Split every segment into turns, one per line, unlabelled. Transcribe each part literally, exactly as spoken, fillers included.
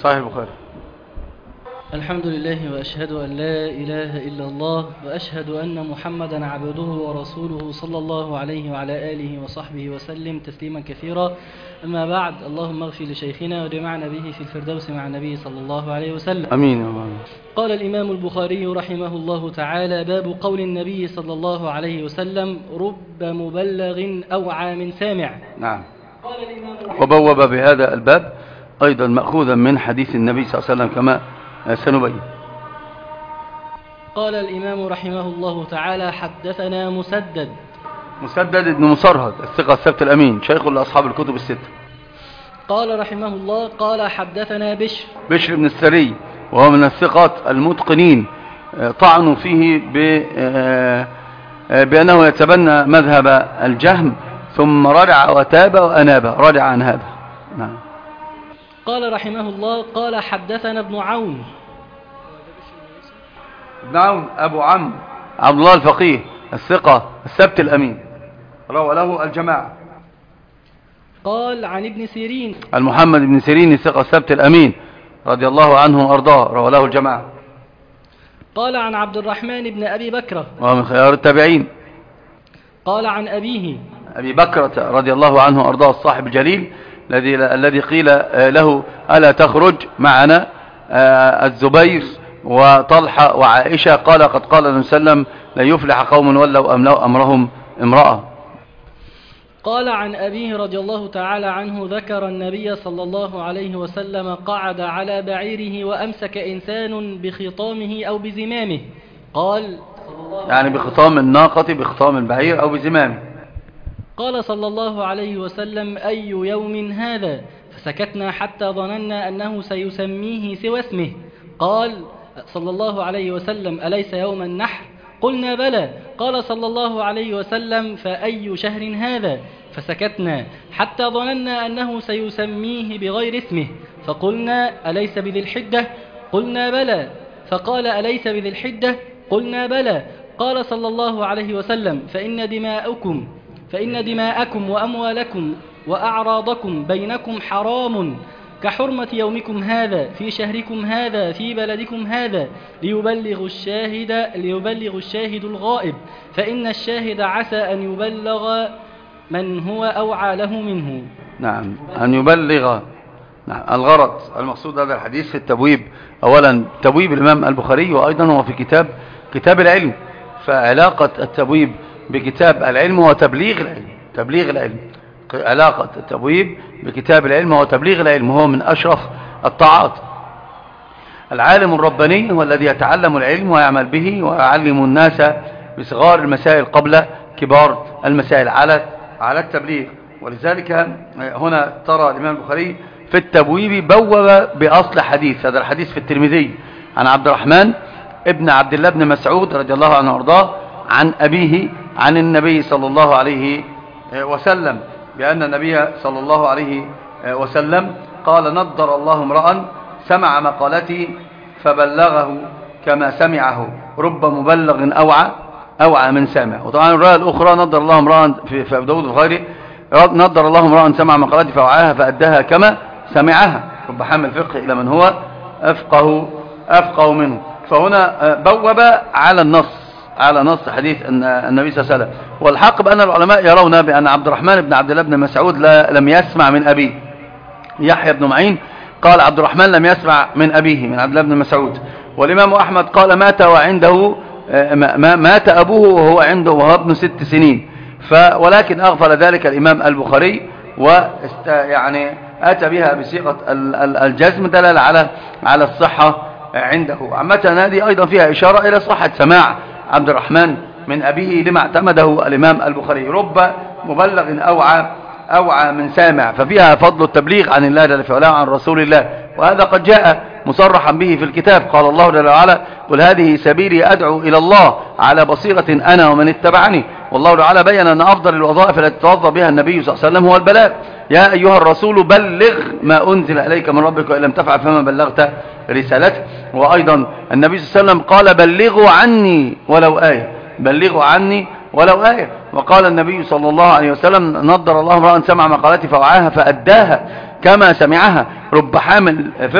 صحيح البخاري.
الحمد لله وأشهد أن لا إله إلا الله وأشهد أن محمدا عبده ورسوله صلى الله عليه وعلى آله وصحبه وسلم تسليما كثيرا. أما بعد، اللهم اغفر لشيخنا ودمعنا به في الفردوس مع النبي صلى الله عليه وسلم.
أمين يا الله.
قال الإمام البخاري رحمه الله تعالى: باب قول النبي صلى الله عليه وسلم: رب مبلغ أوعى من سامع.
نعم. وبوب بهذا الباب أيضا مأخوذا من حديث النبي صلى الله عليه وسلم كما سنبين.
قال الإمام رحمه الله تعالى: حدثنا مسدد
مسدد بن مصرهد الثقة الثبت الأمين، شيخ لأصحاب الكتب الستة.
قال رحمه الله: قال حدثنا بشر
بشر بن السري، وهو من الثقات المتقنين، طعنوا فيه بأنه يتبنى مذهب الجهم، ثم رجع وتاب وأناب، رجع عن هذا. نعم.
قال رحمه الله: قال حدثنا ابن عون.
ابن عون أبو عمرو عبد الله الفقيه الثقة الثبت الأمين، روى له الجماعة.
قال عن ابن سيرين
المحمد بن سيرين الثقة الثبت الأمين رضي الله عنه وأرضاه، روى له الجماعة.
قال عن عبد الرحمن بن أبي بكرة،
وهو من خيار التابعين.
قال عن أبيه
أبي بكرة رضي الله عنه وأرضاه الصاحب الجليل الذي الذي قيل له: ألا تخرج معنا الزبير وطلحة وعائشة؟ قال: قد قال النبي صلى الله عليه وسلم: لا يفلح قوم ولوا أملوا أمرهم امرأة.
قال عن أبيه رضي الله تعالى عنه: ذكر النبي صلى الله عليه وسلم قعد على بعيره وأمسك إنسان بخطامه أو بزمامه. قال
يعني بخطام الناقة، بخطام البعير أو بزمامه.
قال صلى الله عليه وسلم: أي يوم هذا؟ فسكتنا حتى ظننا أنه سيسميه سوى اسمه. قال صلى الله عليه وسلم: أليس يوم النحر؟ قلنا: بلى. قال صلى الله عليه وسلم: فأي شهر هذا؟ فسكتنا حتى ظننا أنه سيسميه بغير اسمه، فقلنا: أليس بذي الحجة؟ قلنا: بلى. فقال: أليس بذي الحجة؟ قلنا: بلى. قال صلى الله عليه وسلم: فإن دماءكم فإن دماءكم وأموالكم وأعراضكم بينكم حرام كحرمة يومكم هذا في شهركم هذا في بلدكم هذا، ليبلغ الشاهد ليبلغ الشاهد الغائب، فإن الشاهد عسى أن يبلغ من هو أوعى له منه.
نعم، أن يبلغ. نعم. الغرض المقصود هذا الحديث في التبويب، أولا تبويب الإمام البخاري، وأيضا هو في كتاب كتاب العلم، فعلاقة التبويب بكتاب العلم وتبليغ العلم، تبليغ العلم، علاقة التبويب بكتاب العلم وتبليغ العلم هو من أشرف الطاعات. العالم الرباني هو الذي يتعلم العلم ويعمل به ويعلم الناس بصغار المسائل قبل كبار المسائل على على التبليغ. ولذلك هنا ترى الإمام البخاري في التبويب بوب بأصل حديث. هذا الحديث في الترمذي عن عبد الرحمن ابن عبد الله بن مسعود رضي الله عنه وارضاه عن أبيه عن النبي صلى الله عليه وسلم بأن النبي صلى الله عليه وسلم قال: نضر الله امرأ سمع مقالتي فبلغه كما سمعه، رب مبلغ أوعى أوعى من سامع. وطبعا الرواية الأخرى: نضر الله امرأ في أبي داود وغيره: نضر الله امرأ سمع مقالتي فوعاها فأداها كما سمعها، رب حامل فقه إلى من هو أفقه أفقه منه. فهنا بوب على النص على نص حديث النبي صلى الله عليه وسلم. والحق بأن العلماء يرون بأن عبد الرحمن بن عبد الله بن مسعود لم يسمع من أبيه. يحيى بن معين قال: عبد الرحمن لم يسمع من أبيه من عبد الله بن مسعود. والإمام أحمد قال: مات وعنده مات أبوه وهو عنده وهو ابن ست سنين. ولكن أغفل ذلك الإمام البخاري وست يعني أتى بها بصيغة الجزم دلالة على على الصحة عنده. عامة هذه أيضا فيها إشارة إلى صحة سماع عبد الرحمن من أبيه لما اعتمده الإمام البخاري: رب مبلغ أوعى أوعى من سامع، ففيها فضل التبليغ عن الله جل وعلا عن رسول الله، وهذا قد جاء مصرحا به في الكتاب. قال الله جل وعلا: قل هذه سبيلي أدعو إلى الله على بصيرة أنا ومن اتبعني. والله تعالى بين أن أفضل الوظائف التي توظف بها النبي صلى الله عليه وسلم هو البلاغ. يا أيها الرسول بلغ ما أنزل إليك من ربك وإن لم تفعل فما بلغت رسالته. وأيضا النبي صلى الله عليه وسلم قال: بلغوا عني ولو آية، بلغوا عني ولو آية. وقال النبي صلى الله عليه وسلم: نضر الله امرأ سمع مقالتي فوعاها فأداها كما سمعها، رب حامل فقه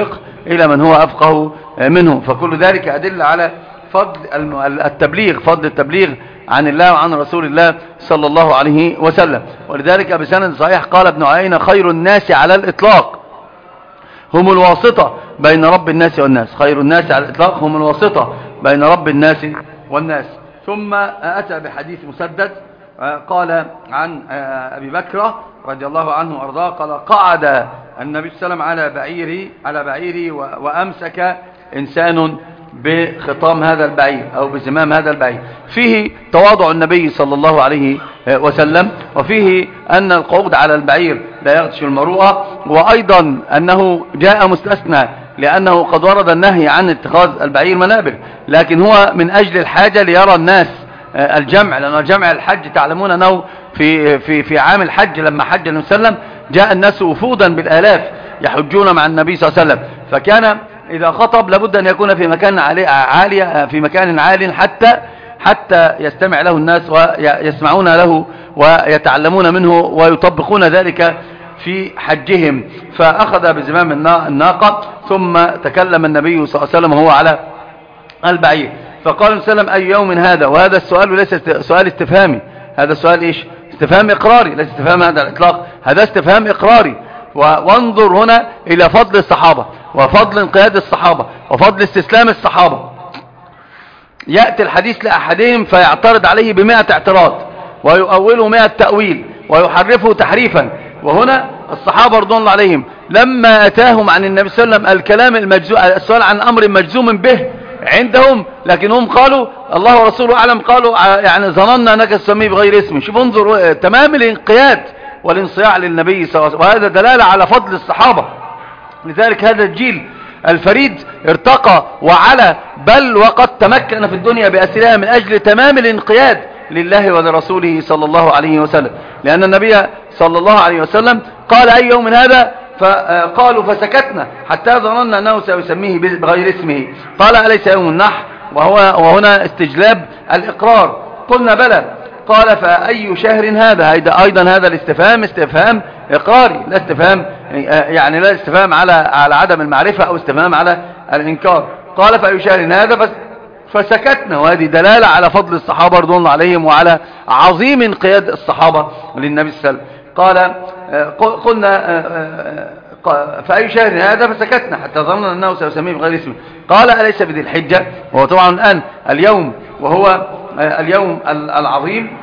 إلى من هو أفقه منه. فكل ذلك أدل على فضل التبليغ، فضل التبليغ عن الله وعن رسول الله صلى الله عليه وسلم. ولذلك بسند صحيح قال ابن عيينة: خير الناس على الإطلاق هم الواسطة بين رب الناس والناس. خير الناس على الإطلاق هم الواسطة بين رب الناس والناس. ثم أتى بحديث مسدد قال عن أبي بكر رضي الله عنه وأرضاه قال: قعد النبي صلى الله عليه وسلم على بعيري على بعيري وأمسك إنسان بخطام هذا البعير أو بزمام هذا البعير. فيه تواضع النبي صلى الله عليه وسلم، وفيه أن القعود على البعير لا يغش المروءة، وأيضا أنه جاء مستثنى لأنه قد ورد النهي عن اتخاذ البعير منابر، لكن هو من أجل الحاجة ليرى الناس الجمع، لأن جمع الحج تعلمون أنه في, في, في عام الحج لما حج النبي صلى الله عليه وسلم جاء الناس وفودا بالآلاف يحجون مع النبي صلى الله عليه وسلم، فكان إذا خطب لابد أن يكون في مكان عالي في مكان عال حتى حتى يستمع له الناس ويسمعون له ويتعلمون منه ويطبقون ذلك في حجهم. فأخذ بزمام الناقة ثم تكلم النبي صلى الله عليه وسلم وهو على البعير، فقال النبي صلى الله عليه وسلم: أي يوم هذا؟ وهذا السؤال ليس سؤال استفهامي، هذا السؤال إيش؟ استفهام إقراري، ليس استفهام هذا الإطلاق، هذا استفهام إقراري. وانظر هنا إلى فضل الصحابة وفضل انقياد الصحابة وفضل استسلام الصحابة. يأتي الحديث لأحدهم فيعترض عليه بمئة اعتراض ويؤوله مئة تأويل ويحرفه تحريفا، وهنا الصحابة رضوان الله عليهم لما أتاهم عن النبي صلى الله عليه وسلم الكلام المجزوم، السؤال عن أمر مجزوم به عندهم، لكنهم قالوا الله ورسوله أعلم، قالوا يعني ظننا أنك تسميه بغير اسمه. شوف انظر تمام الانقياد والانصياع للنبي صلى الله عليه وسلم، وهذا دلالة على فضل الصحابة. لذلك هذا الجيل الفريد ارتقى وعلى، بل وقد تمكن في الدنيا بأسرها من أجل تمام الانقياد لله ولرسوله صلى الله عليه وسلم، لأن النبي صلى الله عليه وسلم قال: أي يوم هذا؟ فقالوا فسكتنا حتى ظننا أنه سيسميه بغير اسمه. قال: أليس يوم النحر؟ وهو وهنا استجلاب الإقرار. قلنا: بلى. قال: فأي شهر هذا؟ أيضا هذا الاستفهام استفهام إقراري، لا استفهام يعني لا استفهام على على عدم المعرفة أو استفهام على الإنكار. قال: فأي شهر هذا؟ فسكتنا. وهذه دلالة على فضل الصحابة رضوان الله عليهم وعلى عظيم انقياد الصحابة للنبي صلى الله عليه وسلم. قال: قلنا فأي شهر هذا؟ فسكتنا حتى ظننا أنه سيسميه بغير اسمه. قال: أليس بذي الحجة؟ وهو طبعا الآن اليوم وهو اليوم العظيم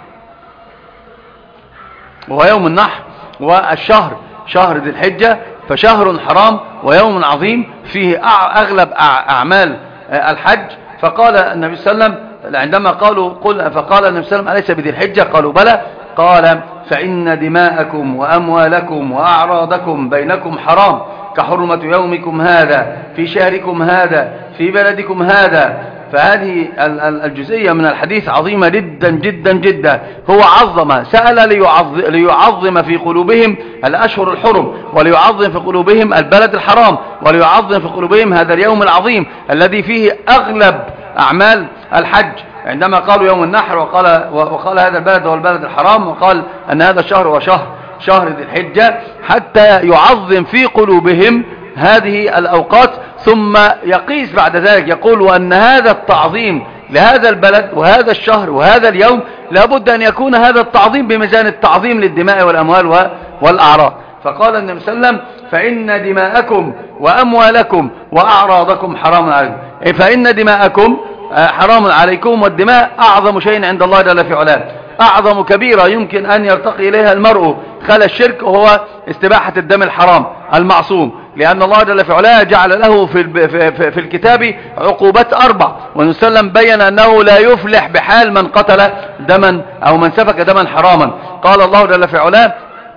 وهو يوم النحر، والشهر شهر ذي الحجة، فشهر حرام ويوم عظيم فيه أغلب أعمال الحج. فقال النبي صلى الله عليه وسلم عندما قالوا قل فقال النبي صلى الله عليه وسلم: أليس بذي الحجة؟ قالوا: بلى. قال: فإن دماءكم وأموالكم وأعراضكم بينكم حرام كحرمة يومكم هذا في شهركم هذا في بلدكم هذا. فهذه الجزئية من الحديث عظيمة جدا جدا جدا. هو عظم، سأل ليعظم, ليعظم في قلوبهم الأشهر الحرم، وليعظم في قلوبهم البلد الحرام، وليعظم في قلوبهم هذا اليوم العظيم الذي فيه أغلب أعمال الحج. عندما قالوا يوم النحر وقال, وقال هذا البلد هو البلد الحرام، وقال أن هذا الشهر هو شهر شهر ذي الحجة، حتى يعظم في قلوبهم هذه الأوقات، ثم يقيس بعد ذلك يقول: وأن هذا التعظيم لهذا البلد وهذا الشهر وهذا اليوم لابد أن يكون هذا التعظيم بميزان التعظيم للدماء والأموال والأعراض. فقال النبي صلى الله عليه وسلم: فإن دماءكم وأموالكم وأعراضكم حرام عليكم. فإن دماءكم حرام عليكم، والدماء أعظم شيء عند الله جل في علاه، أعظم كبيرة يمكن أن يرتقي إليها المرء خلى الشرك، وهو استباحة الدم الحرام المعصوم، لأن الله جل في علاه جعل له في, في, في الكتاب عقوبات أربع، والنبي صلى الله عليه وسلم بين أنه لا يفلح بحال من قتل دما أو من سفك دما حراما. قال الله جل في علاه: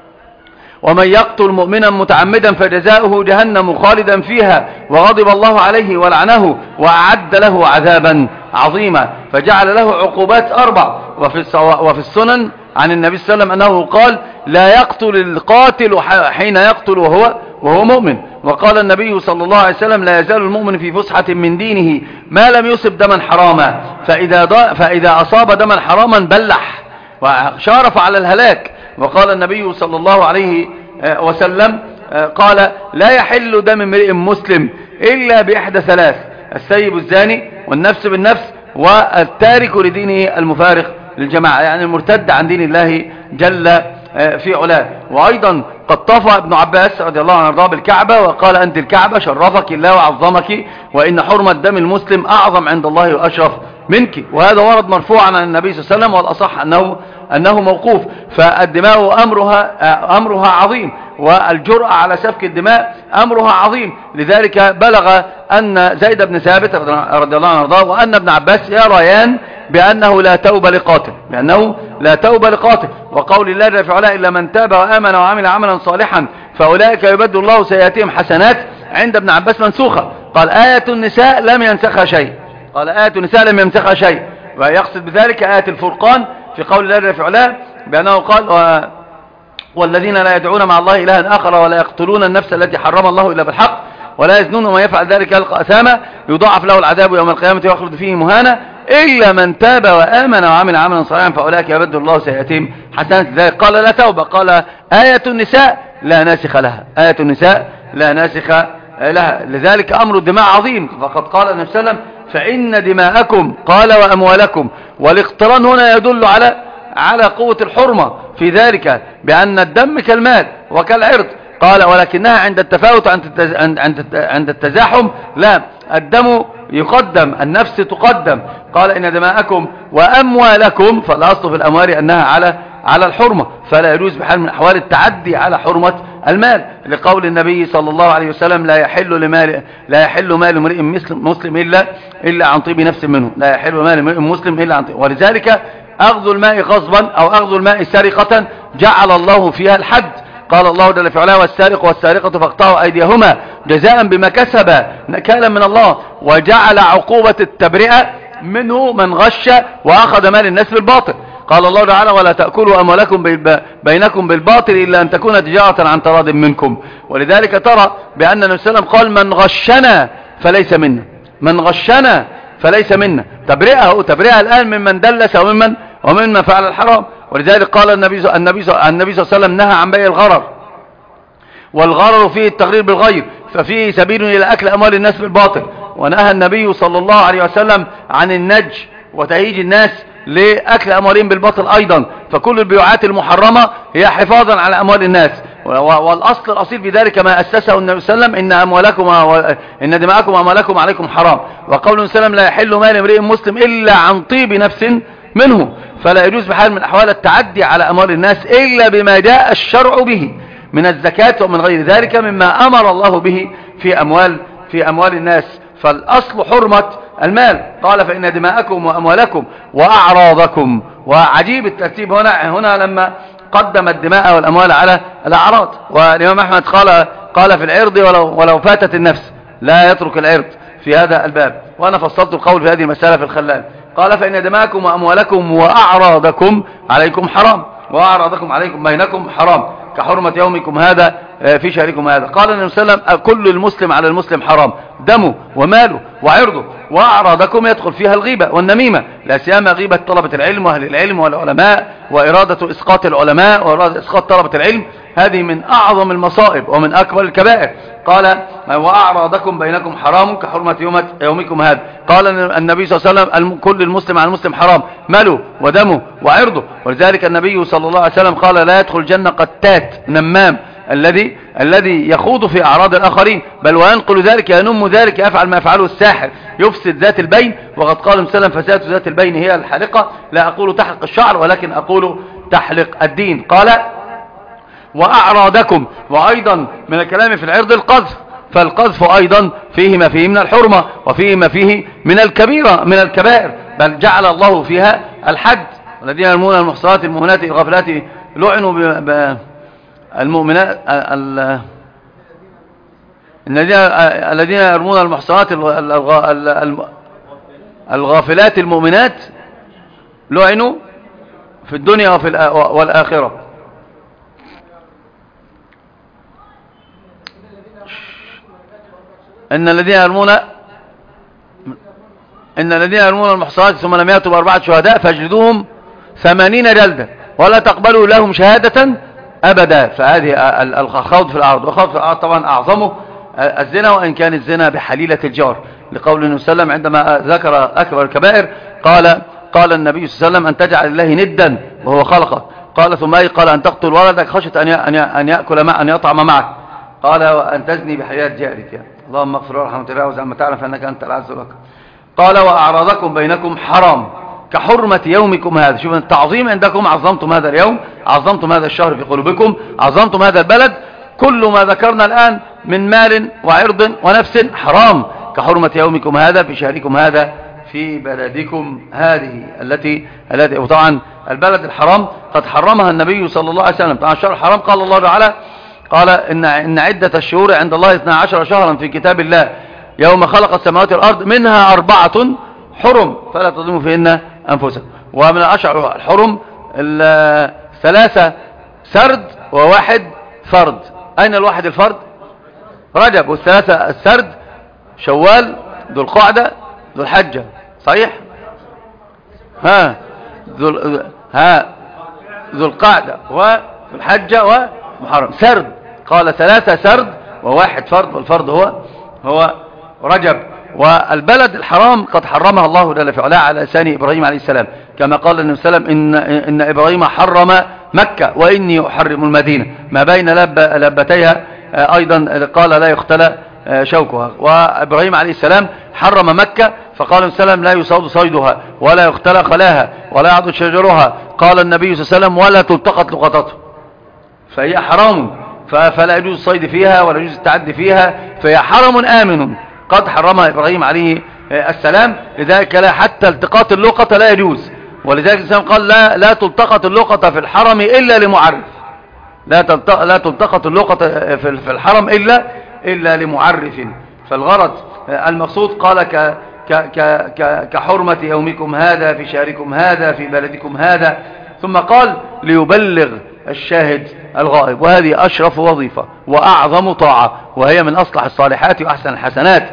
ومن يقتل مؤمنا متعمدا فجزاؤه جهنم خالدا فيها وغضب الله عليه ولعنه وأعد له عذابا عظيما. فجعل له عقوبات أربع. وفي وفي السنن عن النبي صلى الله عليه وسلم أنه قال: لا يقتل القاتل حين يقتل وهو وهو مؤمن. وقال النبي صلى الله عليه وسلم: لا يزال المؤمن في فسحة من دينه ما لم يصب دما حراما، فإذا, فإذا أصاب دما حراما بلح وشارف على الهلاك. وقال النبي صلى الله عليه وسلم قال: لا يحل دم امرئ مسلم إلا بإحدى ثلاث: السيب الزاني، والنفس بالنفس، والتارك لدينه المفارق للجماعة، يعني المرتد عن دين الله جل في علاه. وأيضا قد طاف ابن عباس رضي الله عنه وارضاه بالكعبة وقال: أنت الكعبة، شرفك الله وعظمك، وإن حرمة دم المسلم أعظم عند الله وأشرف منك. وهذا ورد مرفوعا عن النبي صلى الله عليه وسلم، والأصح أنه أنه موقوف. فالدماء أمرها أمرها عظيم، والجرأة على سفك الدماء أمرها عظيم. لذلك بلغ أن زيد بن ثابت رضي الله عنه وارضاه وأن ابن عباس يريان بأنه لا توبة لقاتل، بأنه لا توبة لقاتل. وقول الله جل في علاه: إلا من تاب وآمن وعمل عملا صالحا فأولئك يبدل الله سيئاتهم حسنات، عند ابن عباس منسوخة. قال: آية النساء لم ينسخها شيء، قال: آية النساء لم ينسخها شيء، ويقصد بذلك آية الفرقان في قول الله جل في علاه بأنه قال: و... والذين لا يدعون مع الله إلها آخر ولا يقتلون النفس التي حرم الله إلا بالحق ولا يزنون، ومن يفعل ذلك يلقى أثاما يضاعف له العذاب يوم القيامة ويخلد فيه مهانا إلا من تاب وآمن وعمل عملا صالحا فأولئك يبدل الله سيئاتهم حسنات. ذلك قال: لا توبة. قال: آية النساء لا ناسخ لها، آية النساء لا ناسخ لها. لذلك أمر الدماء عظيم، فقد قال النبي صلى الله عليه وسلم: فإن دماءكم قال وأموالكم. والاقتران هنا يدل على على قوة الحرمة في ذلك، بأن الدم كالمال وكالعرض. قال: ولكنها عند التفاوت عند التزاحم لا، الدم يقدم، النفس تقدم. قال: إن دماءكم وأموالكم، فالأصل في الأموال أنها على على الحرمة، فلا يجوز بحال من الأحوال التعدي على حرمة المال، لقول النبي صلى الله عليه وسلم: لا يحل لمال لا يحل مال امرئ مسلم إلا إلا عن طيب نفس منه، لا يحل مال امرئ مسلم إلا عن طيب. ولذلك أخذ الماء غصبا أو أخذ الماء سرقة جعل الله فيها الحد. قال الله جل في علاه: والسارق والسارقة فاقطعوا أيديهما جزاء بما كسبا نكالا من الله. وجعل عقوبة التبرئة منه من غش وأخذ مال الناس بالباطل. قال الله تعالى: ولا تأكلوا أموالكم بينكم بالباطل إلا أن تكون تجارة عن تراض منكم. ولذلك ترى بأن النبي صلى الله عليه وسلم قال: من غشنا فليس منا، من غشنا فليس منا. تبرئه تبرئه الآن ممن دلس وممن وممن فعل الحرام. ولذلك قال النبي النبي النبي صلى الله عليه وسلم: نهى عن بيع الغرر، والغرر فيه التغرير بالغير، ففيه سبيل إلى أكل أموال الناس بالباطل. ونهى النبي صلى الله عليه وسلم عن النج وتهيج الناس لأكل أموالهم بالباطل أيضا. فكل البيوعات المحرمة هي حفاظا على أموال الناس، والأصل الأصيل في ذلك ما أسسه النبي صلى الله عليه وسلم: إن أموالكم إن دماءكم وأموالكم عليكم حرام. وقول النبي صلى الله عليه وسلم: لا يحل مال امرئ مسلم إلا عن طيب نفس منه. فلا يجوز بحال من الأحوال التعدي على أموال الناس إلا بما جاء الشرع به من الزكاة ومن غير ذلك مما أمر الله به في أموال في أموال الناس. فالأصل حرمة المال. قال: فإن دماءكم وأموالكم وأعراضكم. وعجيب الترتيب هنا هنا لما قدم الدماء والأموال على الأعراض. والإمام أحمد قال قال في العرض: ولو, ولو فاتت النفس لا يترك العرض في هذا الباب. وأنا فصلت القول في هذه المسألة في الخلال. قال: فإن دماءكم وأموالكم وأعراضكم عليكم حرام، وأعراضكم عليكم بينكم حرام، كحرمة يومكم هذا في شهركم هذا. قال النبي صلى الله عليه وسلم: كل المسلم على المسلم حرام، دمه وماله وعرضه. وأعراضكم يدخل فيها الغيبة والنميمة، لا سيما غيبة طلبة العلم وأهل العلم والعلماء، وإرادة إسقاط العلماء وإرادة إسقاط طلبة العلم. هذه من أعظم المصائب ومن أكبر الكبائر. قال: وأعراضكم بينكم حرام كحرمة يوم يومكم هذا. قال النبي صلى الله عليه وسلم: كل المسلم على المسلم حرام، ماله ودمه وعرضه. ولذلك النبي صلى الله عليه وسلم قال: لا يدخل الجنة قتات نمام، الذي الذي يخوض في أعراض الآخرين، بل وينقل ذلك، ينم ذلك، يفعل ما يفعله الساحر، يفسد ذات البين. وقد قال النبي صلى الله عليه وسلم: فساد ذات البين هي الحلقة. لا أقول تحلق الشعر ولكن أقول تحلق الدين. قال: وأعراضكم. وأيضا من الكلام في العرض القذف، فالقذف أيضا فيه ما فيه من الحرمة وفيه ما فيه من الكبيرة من الكبائر، بل جعل الله فيها الحد. الذين يرمون المحصنات المؤمنات الغافلات لعنوا ب المؤمنات الذين الذين يرمون المحصنات الغافلات المؤمنات لعنوا في الدنيا وفي والآخرة. إن الذين يرمون إن الذين يرمون المحصنات ثم لم يأتوا بأربعة شهداء فاجلدوهم ثمانين جلدة ولا تقبلوا لهم شهادة أبدا. فهذه الخوض في الأرض، والخوض في الأرض طبعا أعظمه الزنا، وإن كان الزنا بحليلة الجار، لقول النبي صلى الله عليه وسلم عندما ذكر أكبر الكبائر قال قال النبي صلى الله عليه وسلم أن تجعل الله ندا وهو خلقك. قال ثم أي؟ قال أن تقتل ولدك خشية أن أن يأكل مع أن يطعم معك. قال وأن تزني بحياة جارك. يعني اللهم اغفر وارحم وتجاوز عما تعلم فإنك أنت العز لك. قال وأعراضكم بينكم حرام كحرمة يومكم هذا. شوف التعظيم عندكم، عظمتم هذا اليوم، عظمتم هذا الشهر في قلوبكم، عظمتم هذا البلد. كل ما ذكرنا الآن من مال وعرض ونفس حرام كحرمة يومكم هذا في شهركم هذا في بلدكم هذه التي التي وطبعا البلد الحرام قد حرمها النبي صلى الله عليه وسلم. طبعا الشهر الحرام قال الله تعالى قال إن إن عدة الشهور عند الله اثنا عشر شهرا في كتاب الله يوم خلق السماوات والأرض منها أربعة حرم فلا تظلموا فيهن أنفسكم. ومن الأشهر الحرم ثلاثة سرد وواحد فرد. أين الواحد الفرد؟ رجب. والثلاثة السرد شوال ذو القعدة ذو الحجة. صحيح؟ ها ذو ها ذو القعدة وذو الحجة ومحرم. سرد قال ثلاثة سرد وواحد فرد، والفرد هو هو رجب. والبلد الحرام قد حرمها الله جل وعلا على لسان إبراهيم عليه السلام، كما قال النبي صلى الله عليه وسلم إن, إن إبراهيم حرم مكة وإني أحرم المدينة، ما بين لب لبتيها أيضا قال لا يختلى شوكها. وإبراهيم عليه السلام حرم مكة فقال النبي صلى الله عليه وسلم لا يصاد صيدها ولا يختلى خلاها ولا يعضد شجرها. قال النبي صلى الله عليه وسلم ولا تلتقط لقطته، فهي حرام فلا يجوز الصيد فيها ولا يجوز التعدي فيها، فهي حرم آمن قد حرمها إبراهيم عليه السلام. لذلك لا حتى التقاط اللقطة لا يجوز. ولذلك الإسلام قال لا لا تلتقط اللقطة في الحرم إلا لمعرف، لا لا تلتقط اللقطة في الحرم إلا إلا لمعرف. فالغرض المقصود قال ك ك ك كحرمة يومكم هذا في شهركم هذا في بلدكم هذا. ثم قال ليبلغ الشاهد الغائب، وهذه أشرف وظيفة وأعظم طاعة، وهي من أصلح الصالحات وأحسن الحسنات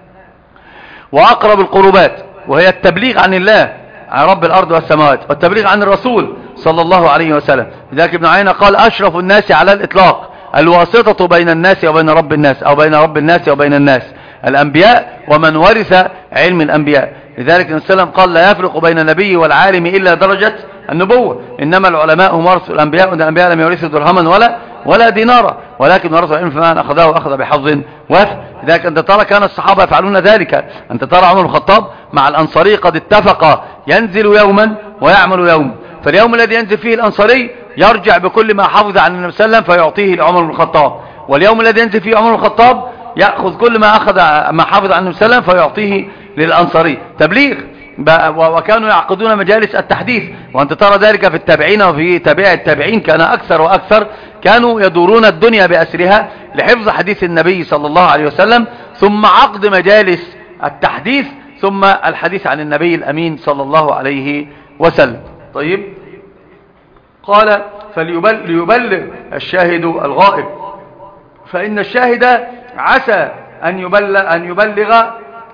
وأقرب القربات، وهي التبليغ عن الله عن رب الأرض والسماوات والتبليغ عن الرسول صلى الله عليه وسلم. لذلك ابن عيينة قال أشرف الناس على الإطلاق الواسطة بين الناس وبين رب الناس، أو بين رب الناس وبين الناس، الأنبياء ومن ورث علم الأنبياء. لذلك النبي صلى الله عليه وسلم قال لا يفرق بين النبي والعالم إلا درجة النبوة، إنما العلماء هم ورث الأنبياء، وأن الأنبياء لم يورثوا درهما ولا ولا دينارا ولكن ورثوا العلم فمن أخذه أخذ بحظ وافر. لذلك أنت ترى كان الصحابة يفعلون ذلك. أنت ترى عمر الخطاب مع الأنصاري قد اتفق ينزل يوما ويعمل يوما، فاليوم الذي ينزل فيه الأنصاري يرجع بكل ما حفظ عن النبي صلى الله عليه وسلم فيعطيه لعمر بن الخطاب، واليوم الذي ينزل فيه عمر بن الخطاب يأخذ كل ما أخذ ما حفظ عن النبي صلى الله عليه وسلم فيعطيه للأنصاري. تبليغ. وكانوا يعقدون مجالس التحديث، وأنت ترى ذلك في التابعين وفي تابع التابعين كان أكثر وأكثر، كانوا يدورون الدنيا بأسرها لحفظ حديث النبي صلى الله عليه وسلم، ثم عقد مجالس التحديث، ثم الحديث عن النبي الأمين صلى الله عليه وسلم. طيب قال فليبلغ الشاهد الغائب، فإن الشاهد عسى أن يبلغ, أن يبلغ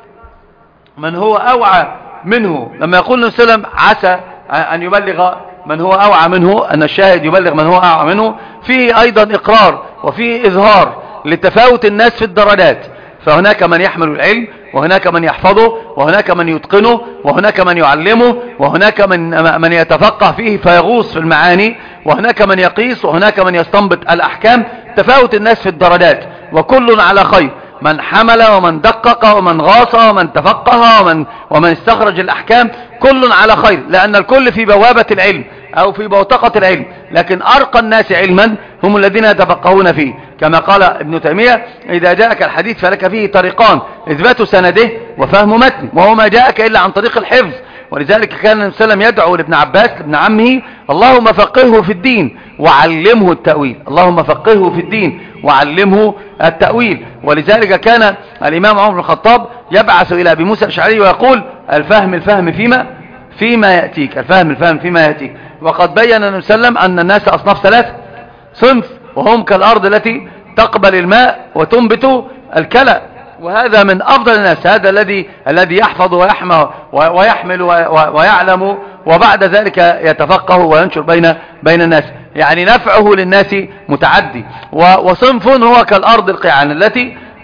من هو أوعى منه. لما يقول النبي صلى الله عليه وسلم عسى أن يبلغ من هو أوعى منه، أن الشاهد يبلغ من هو أوعى منه، فيه أيضا إقرار وفيه إظهار لتفاوت الناس في الدرجات. فهناك من يحمل العلم، وهناك من يحفظه، وهناك من يتقنه، وهناك من يعلمه، وهناك من من يتفقه فيه فيغوص في المعاني، وهناك من يقيس، وهناك من يستنبط الأحكام. تفاوت الناس في الدرجات وكل على خير، من حمل ومن دقق ومن غاص ومن تفقه ومن, ومن استخرج الأحكام، كل على خير، لأن الكل في بوابة العلم أو في بوتقة العلم. لكن أرقى الناس علما هم الذين يتفقهون فيه، كما قال ابن تيمية إذا جاءك الحديث فلك فيه طريقان: إثبات سنده وفهم متن، وهو ما جاءك إلا عن طريق الحفظ. ولذلك كان النبي صلى الله عليه وسلم يدعو لابن عباس ابن عمه: اللهم فقهه في الدين وعلمه التأويل، اللهم فقهه في الدين وعلمه التأويل. ولذلك كان الإمام عمر بن الخطاب يبعث إلى أبي موسى الأشعري ويقول: الفهم الفهم فيما فيما يأتيك، الفهم الفهم فيما يأتيك. وقد بين النبي صلى الله عليه وسلم أن الناس أصناف ثلاث: صنف وهم كالأرض التي تقبل الماء وتنبت الكلى، وهذا من أفضل الناس، هذا الذي الذي يحفظ ويحمى ويحمل ويعلم، وبعد ذلك يتفقه وينشر بين بين الناس، يعني نفعه للناس متعدي. وصنف هو كالأرض القيعان التي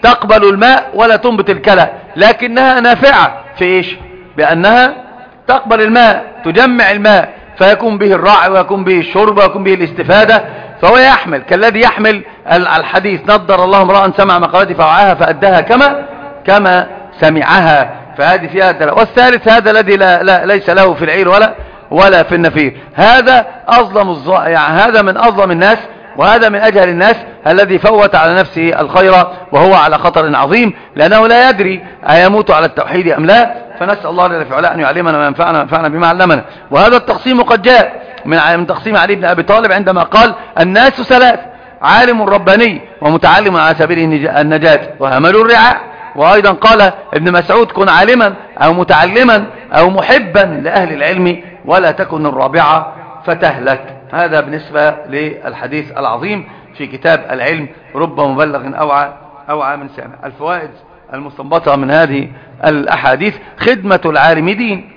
تقبل الماء ولا تنبت الكلى، لكنها نافعة في إيش؟ بأنها تقبل الماء، تجمع الماء فيكون به الرعي ويكون به الشرب ويكون به الاستفادة، فهو يحمل كالذي يحمل الحديث نضر الله امرأ سمع مقالتي فوعاها فأداها كما كما سمعها، فهذه فيها الدلالة. والثالث هذا الذي لا لا ليس له في العير ولا ولا في النفير، هذا أظلم الظ... يعني هذا من أظلم الناس، وهذا من أجهل الناس الذي فوت على نفسه الخير وهو على خطر عظيم، لأنه لا يدري أيموت على التوحيد أم لا. فنسأل الله جل وعلا أن يعلمنا ما ينفعنا وينفعنا بما علمنا. وهذا التقسيم قد جاء من تقسيم علي بن أبي طالب عندما قال الناس ثلاث: عالم رباني ومتعلم على سبيل النجاة وهمل الرعاء. وأيضا قال ابن مسعود: كن عالما أو متعلما أو محبا لأهل العلم ولا تكن الرابعة فتهلك. هذا بالنسبة للحديث العظيم في كتاب العلم، رب مبلغ أوعى أوعى من سامع. الفوائد المستنبطة من هذه الأحاديث: خدمة العالم دين.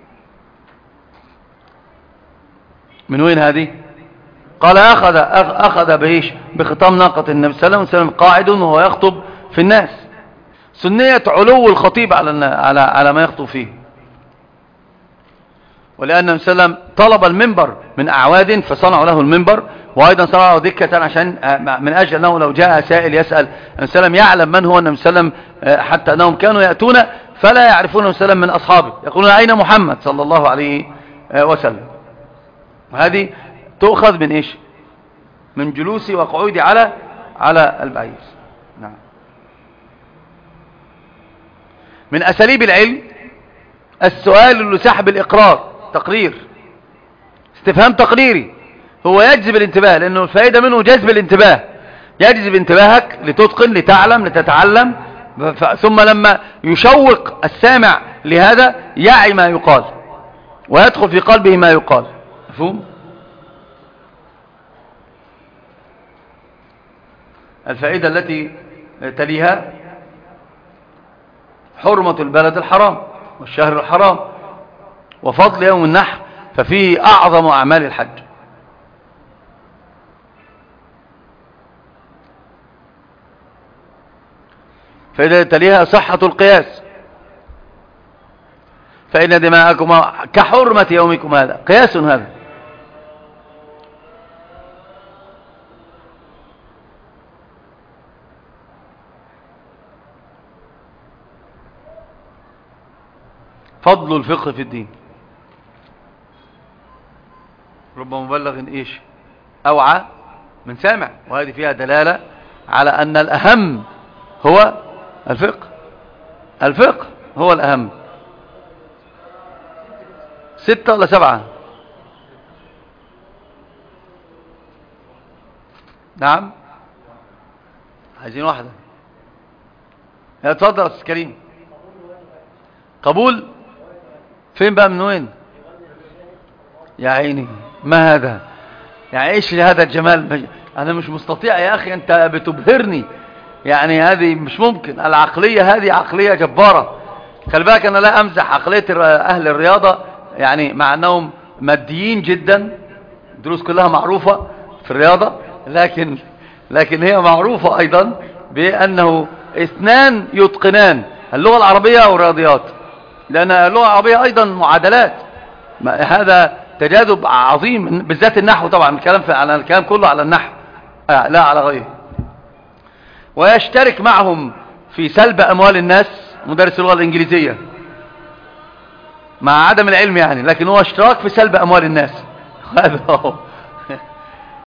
من وين هذه؟ قال أخذ أخذ بإيش؟ بختام ناقة النبي صلى الله عليه وسلم قاعد وهو يخطب في الناس. سنية علو الخطيب على على على ما يخطب فيه، ولأن النبي صلى الله عليه وسلم طلب المنبر من أعواد فصنعوا له المنبر، وأيضا صنعوا دكة عشان من أجل أنه لو جاء سائل يسأل النبي صلى الله عليه وسلم يعلم من هو النبي صلى الله عليه وسلم، حتى أنهم كانوا يأتون فلا يعرفون النبي صلى الله عليه وسلم من أصحابه، يقولون أين محمد صلى الله عليه وسلم. وهذه تؤخذ من إيش؟ من جلوسي وقعودي على على البعير. نعم. من أساليب العلم السؤال لسحب الإقرار، تقرير، استفهام تقريري، هو يجذب الانتباه، لأنه الفائدة منه جذب الانتباه، يجذب انتباهك لتتقن لتعلم لتتعلم، ثم لما يشوق السامع لهذا يعي ما يقال ويدخل في قلبه ما يقال. مفهوم؟ الفائدة التي تليها حرمة البلد الحرام والشهر الحرام وفضل يوم النحر، ففيه أعظم أعمال الحج. فإذا تليها صحة القياس، فإن دماءكم كحرمة يومكم هذا، قياس هذا. فضل الفقه في الدين، رب مبلغ إيش؟ أوعى من سامع. وهذه فيها دلالة على أن الأهم هو الفقه، الفقه هو الأهم. ستة ولا سبعة؟ نعم، عايزين واحدة. يا تفضل يا أستاذ كريم. قبول فين بقى؟ من وين يا عيني؟ ما هذا؟ يعني ايش هذا الجمال؟ انا مش مستطيع يا اخي، انت بتبهرني. يعني هذه مش ممكن، العقلية هذه عقلية جبارة. خلي بالك انا لا امزح عقلية اهل الرياضة، يعني مع انهم ماديين جدا، الدروس كلها معروفة في الرياضة، لكن لكن هي معروفة ايضا بانه اثنان يتقنان اللغة العربية والرياضيات، لأن اللغة العربية أيضا معادلات، هذا تجاذب عظيم، بالذات النحو طبعا، الكلام على الكلام كله على النحو آه لا على غيره. ويشترك معهم في سلب أموال الناس مدرس اللغة الإنجليزية، مع عدم العلم يعني، لكن هو اشتراك في سلب أموال الناس. هذا هو